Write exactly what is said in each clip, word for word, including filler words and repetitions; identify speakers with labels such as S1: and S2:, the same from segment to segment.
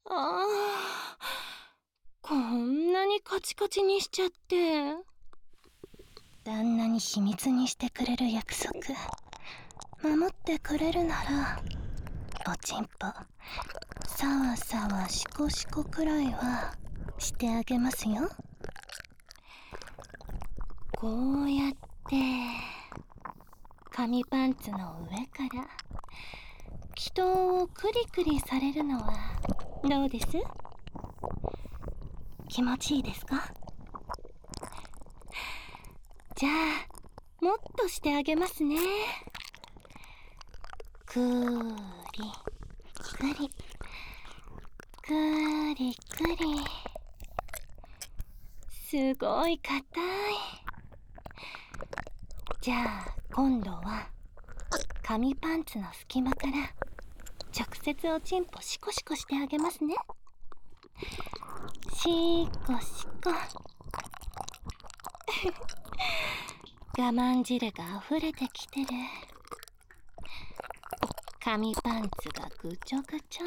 S1: あー、こんなにカチカチにしちゃって。
S2: 旦那に秘密にしてくれる約束守ってくれるなら、おちんぽさわさわシコシコくらいはしてあげますよ。
S1: こうやって紙パンツの上から気筒をクリクリされるのはどうです？気持ちいいですか？じゃあもっとしてあげますね。くーりくりくりくり。すごい硬い。じゃあ今度は紙パンツの隙間から直接おちんぽシコシコしてあげますね。シコシコ我慢汁が溢れてきてる。紙パンツがぐちょぐちょ。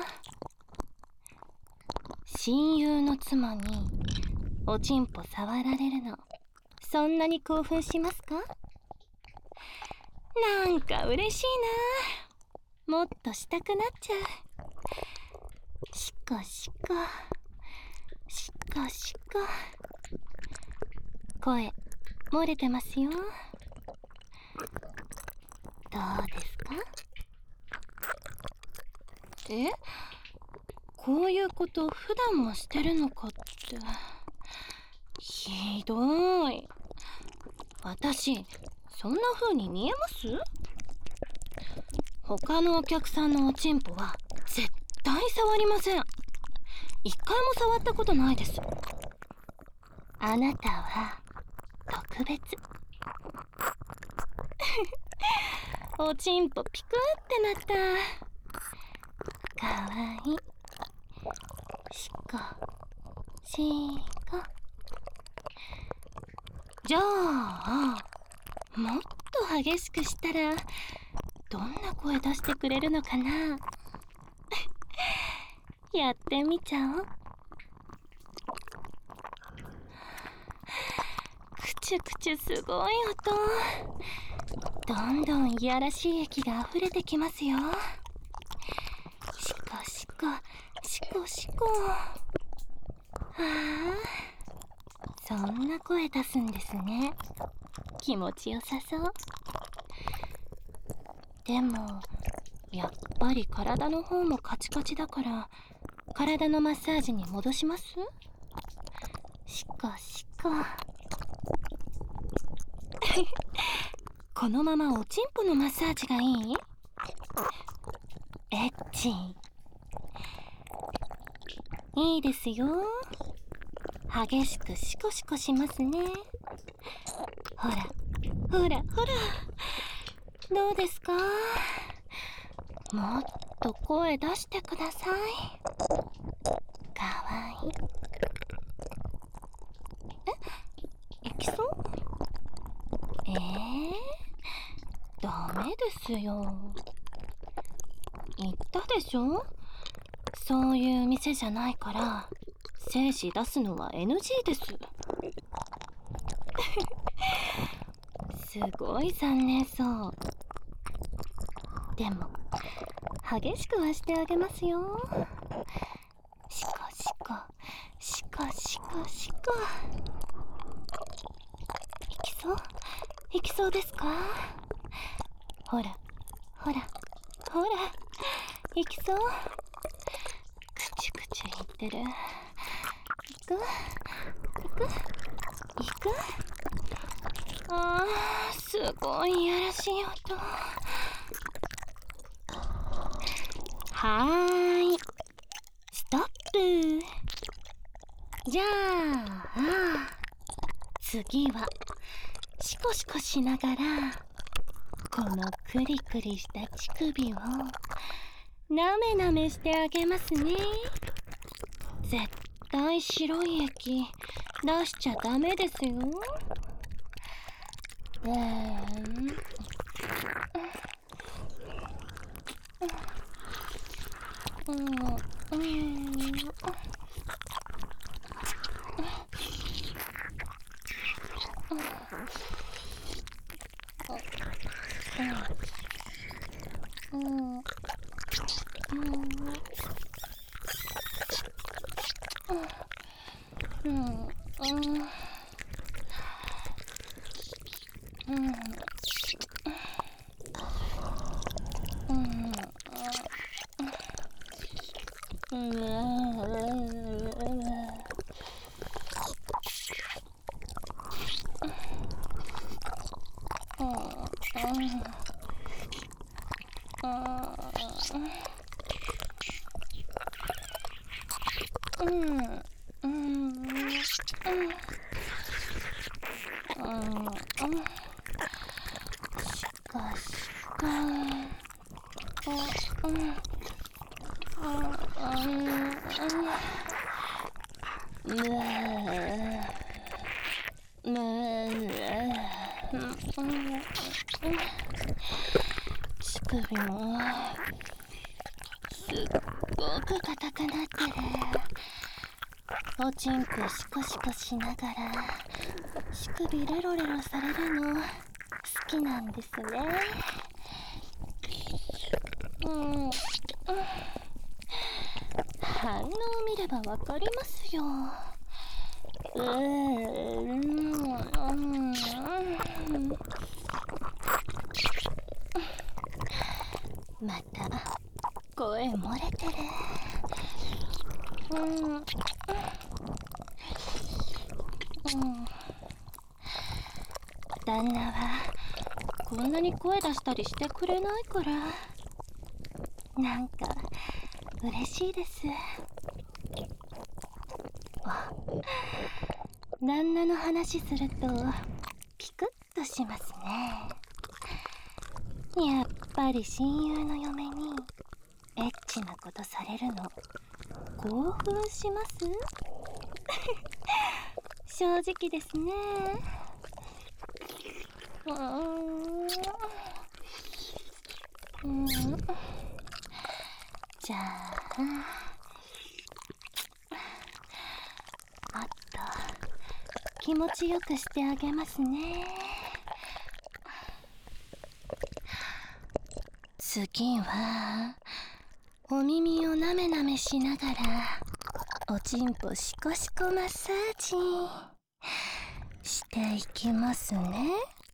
S1: 親友の妻におちんぽ触られるの、そんなに興奮しますか？なんか嬉しいな。もっとしたくなっちゃう。シコシコシコシコ。声漏れてますよ。どうですか？え？こういうこと普段もしてるのかって。ひどい。私そんな風に見えます？他のお客さんのおちんぽは絶対触りません。一回も触ったことないです。あなたは特別。おちんぽピクってなった。かわいい。シコシコ。じゃあもっと激しくしたらどんな声出してくれるのかな。やってみちゃおう。くちゅくちゅすごい音。どんどんいやらしい液が溢れてきますよ。シコシコシコシコ。ああ、そんな声出すんですね。気持ちよさそう。でもやっぱり体の方もカチカチだから体のマッサージに戻します？シコシコ。このままおちんぽのマッサージがいい？エッチ。いいですよ。激しくシコシコしますね。ほらほらほら。どうですか？もっと声出してください。かわいい。え、いきそう？えー、ダメですよ。言ったでしょ？そういう店じゃないから精子出すのは エヌジー です。すごい残念そう。でも激しくはしてあげますよ。シコシコシコシコシコ。いきそう？いきそうですか？ほらほらほら、いきそう？くちゅくちゅ言ってる。いく？いく？いく？あー、すごいいやらしい音。はーい、ストップ。じゃあ次はシコシコしながらこのクリクリした乳首をなめなめしてあげますね。絶対白い液出しちゃダメですよ。えーうんうん
S2: 乳首もすっごく硬くなってる。おちんこシコシコしながら乳首レロレロされるの好きなんですね。うん、うん、反応を見ればわかりますよ。うーん、うん、また声漏れてる。うん、うん、旦那はこんなに声出したりしてくれないからなんか嬉しいです。あ、旦那の話するとピクッとしますね。やっぱり親友の嫁にエッチなことされるの興奮します正直ですね。うーん、うん、じゃああと気持ちよくしてあげますね。次はお耳をなめなめしながらおちんぽシコシコマッサージしていきますね。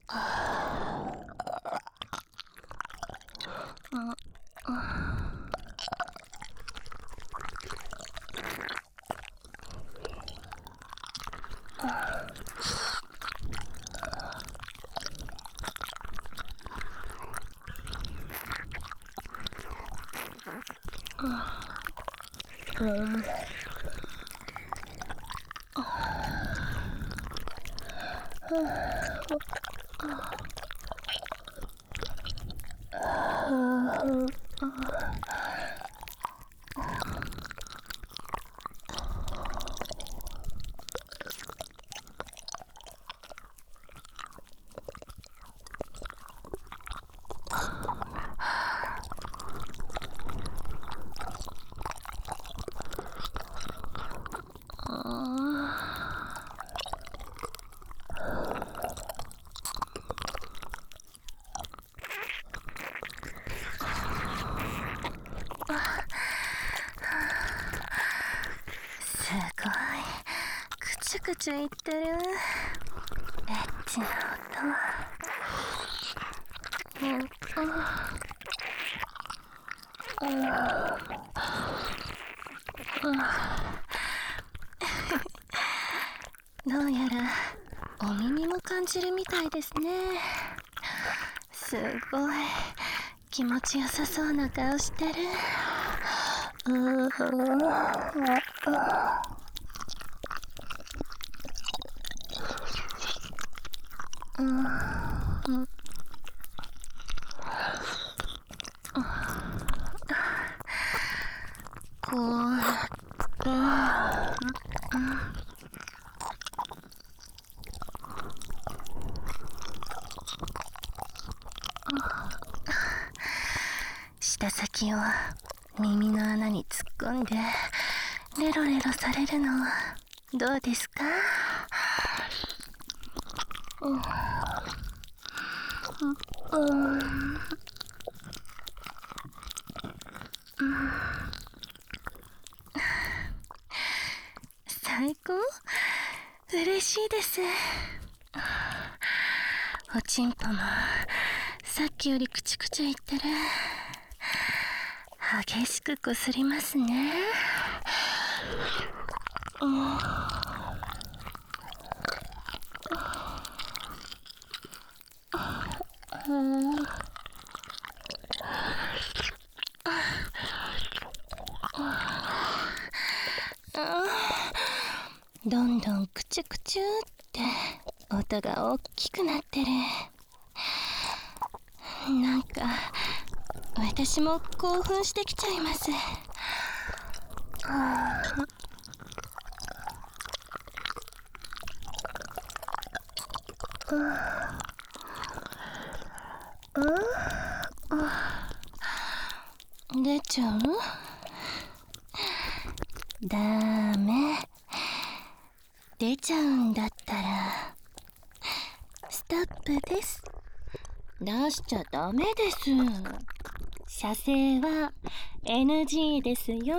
S2: すごいクチュクチュいってる。エッチな音。うんうんうんどうやらお耳も感じるみたいですね。すごい気持ちよさそうな顔してる。うーうん、こうやって、舌先を耳の穴に突っ込んでレロレロされるのどうですか？うんうんうん最高？嬉しいです。おちんぽもさっきよりクチュクチュ言ってる。激しくこすりますね。うんうんどんどんクチュクチュって音が大きくなってる。なんか私も興奮してきちゃいます。出ちゃう？ダメ。出ちゃうんだったらストップです。出しちゃダメです。射精は エヌジー ですよ。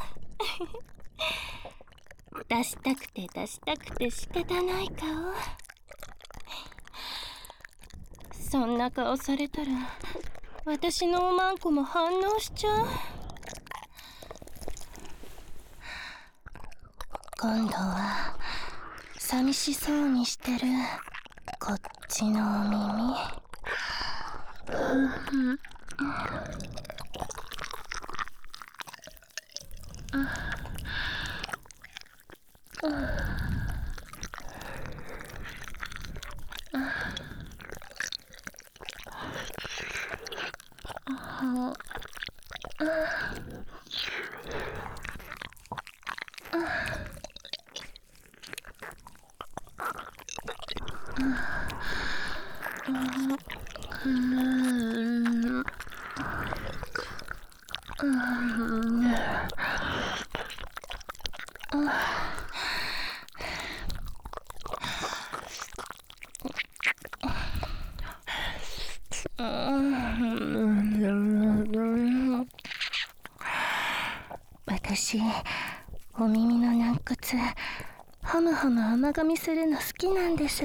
S2: 出したくて出したくて仕方ない顔。そんな顔されたら私のおまんこも反応しちゃう。今度は寂しそうにしてるこっちのお耳。うん私、お耳の軟骨ハムハム甘噛みするの好きなんです。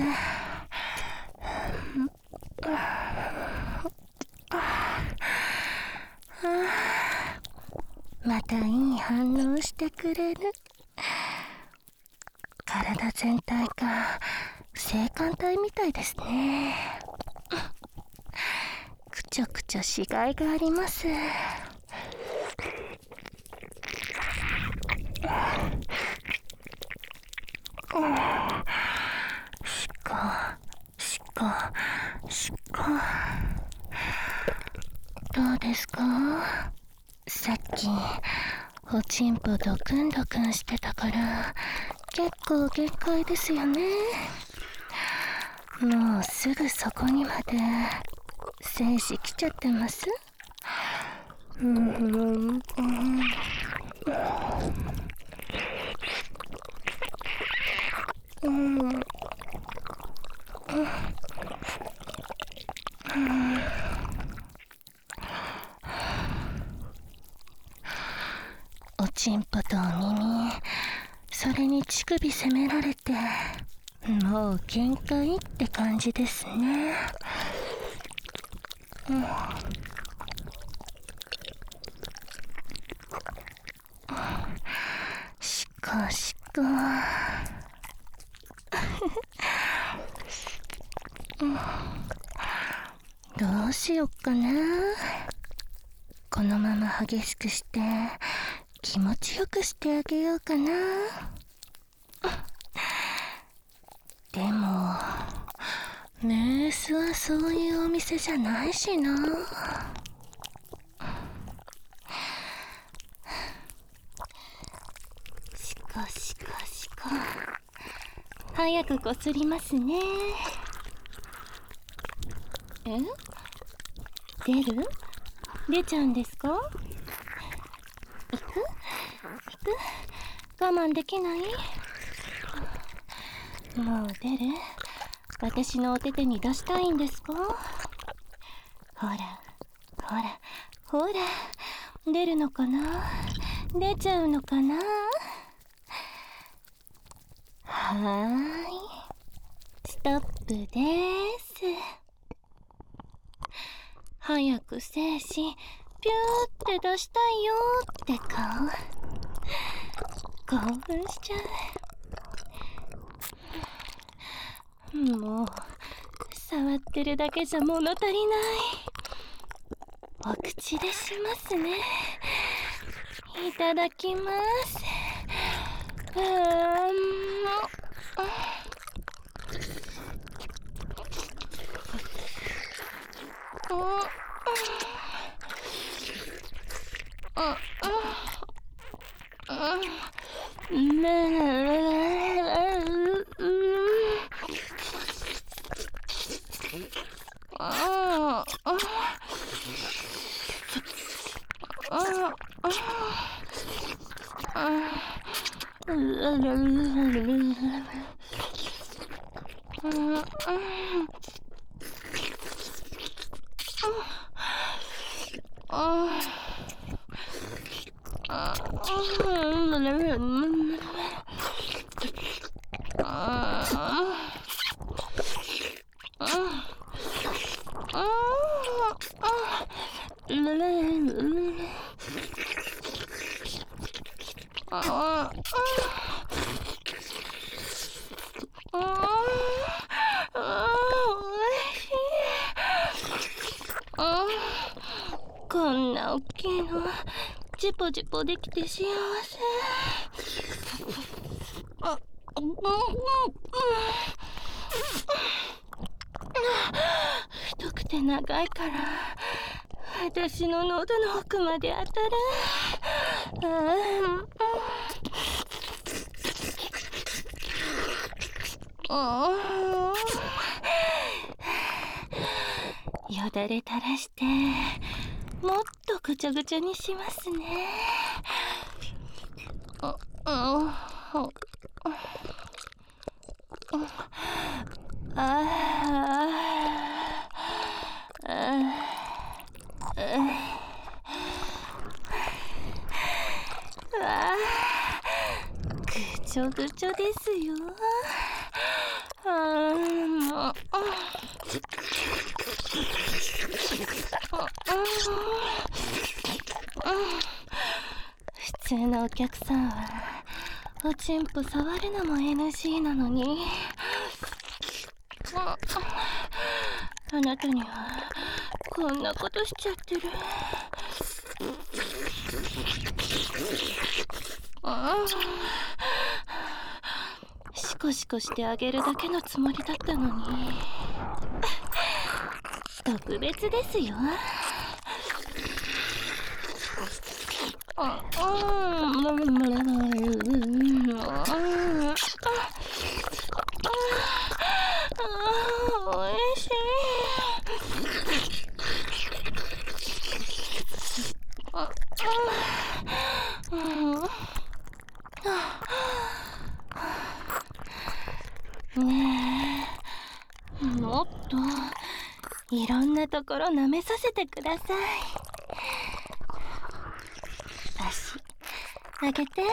S2: またいい反応してくれる。体全体が性感帯みたいですね。くちょくちょしがいがあります。しこしこしこ。どうですか？さっきおちんぽドクンドクンしてたから結構限界ですよね。もうすぐそこにまで精子来ちゃってます。うんうんうんうんおちんぽとお耳、それに乳首責められてもう限界って感じですね。うん、しこしこどうしよっかな。このまま激しくして気持ちよくしてあげようかな。でもメースはそういうお店じゃないしな。しこしこしこ。早くこすりますね。え？出る？出ちゃうんですか？いく？
S1: く？我慢できない？もう出る？私のお手手に出したいんですか？ほらほらほら、出るのかな？出ちゃうのかな？はーい、ストップです。早く精子ピューって出したいよって顔。興奮しちゃう。もう触ってるだけじゃ物足りない。お口でしますね。いただきます。うーん、こんな大きいのジポジポできて幸せ。太くて長いから私の喉の奥まで当たる。よだれ垂らしてもっとぐちゃぐちゃにしますね。ああぐちょぐちょですよ。普通のお客さんはおちんぽ触るのも エヌジー なのに、あなたにはこんなことしちゃってる。シコシコしてあげるだけのつもりだったのに特別ですよ。ああおいしい。ねえ、もっといろんなところ舐めさせてください。足上げて。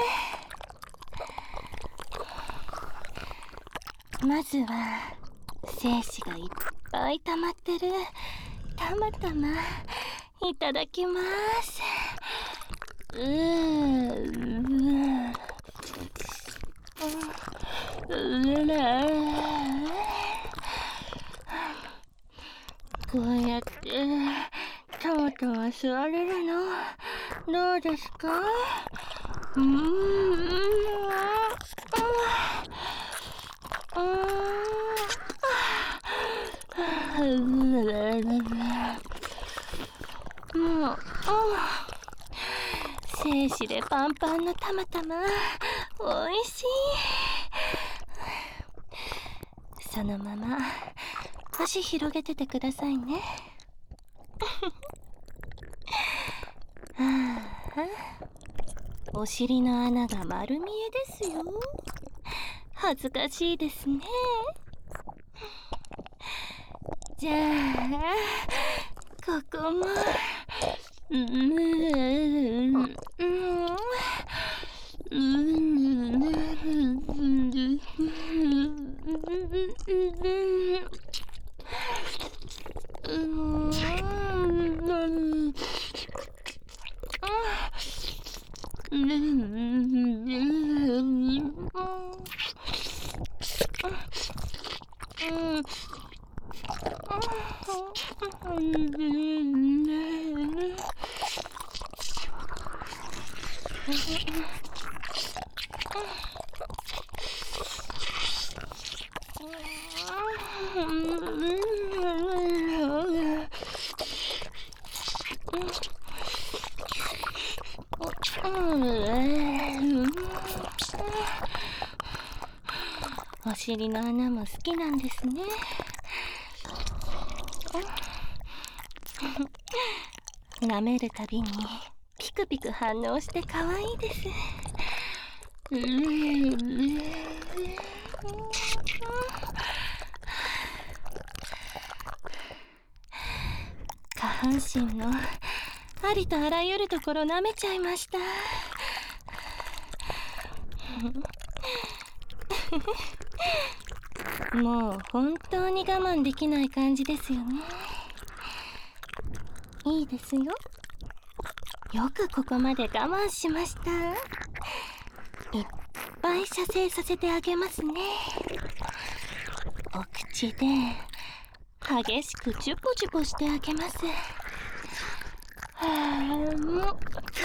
S1: まずは精子がいっぱい溜まってるたまたまいただきます。うーこうやってたまたま座れるのどうですか？うーん、もう精子でパンパンのたまたまおいしい。そのまま足広げててくださいね。ああ、 お尻の穴が丸見えですよ。恥ずかしいですね。じゃあここもうんうんお尻の穴も好きなんですね。舐めるたびにピクピク反応して可愛いです。下半身のありとあらゆるところ舐めちゃいました。もう本当に我慢できない感じですよね。いいですよ。よくここまで我慢しました。いっぱい射精させてあげますね。お口で激しくチュポチュポしてあげます。はぁもう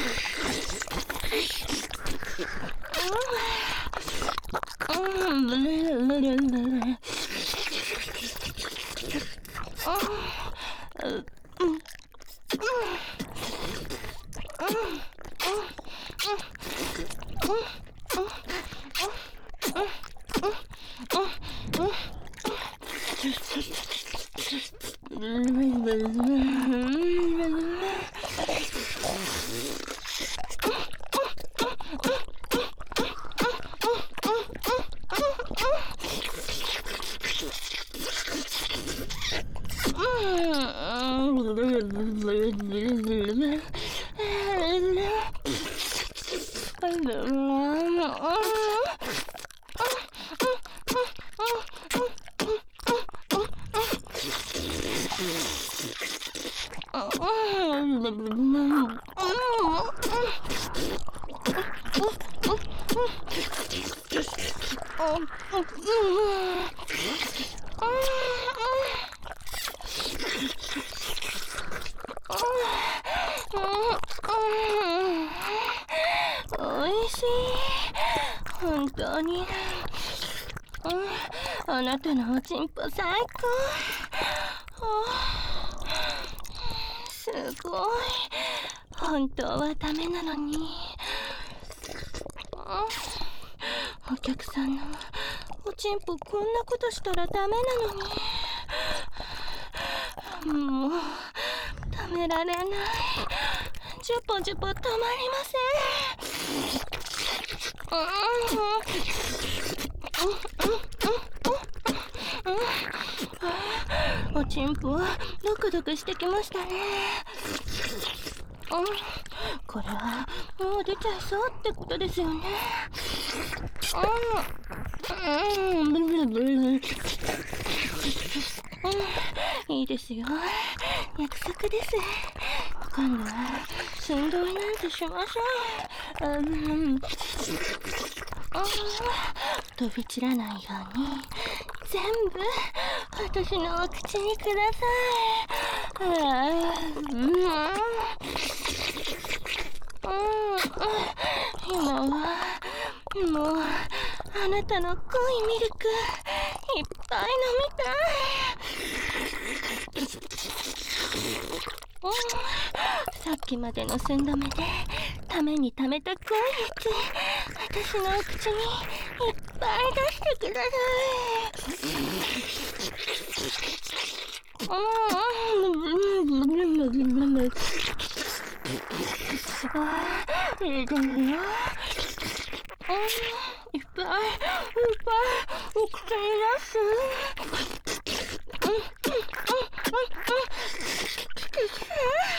S1: おいしい。本当に、うん、あなたのおちんぽ最高。すごい。本当はダメなのに。お客さんのおちんぽこんなことしたらダメなのに。もうためられない。ジュポジュポ止まりません。おちんぽドクドクしてきましたね。これはもう出ちゃいそうってことですよね。いいですよ。約束です。今度は寸胴なんてしましょう。うん、飛び散らないように全部私のお口にください。今はもうあなたの濃いミルクいっぱい飲みたい。さっきまでの寸止めでためにためた濃い液、私のお口にいっぱい出してください。 すごいいい感じよ。いっぱいいっぱいお口に出す。うんうんうんうんうん。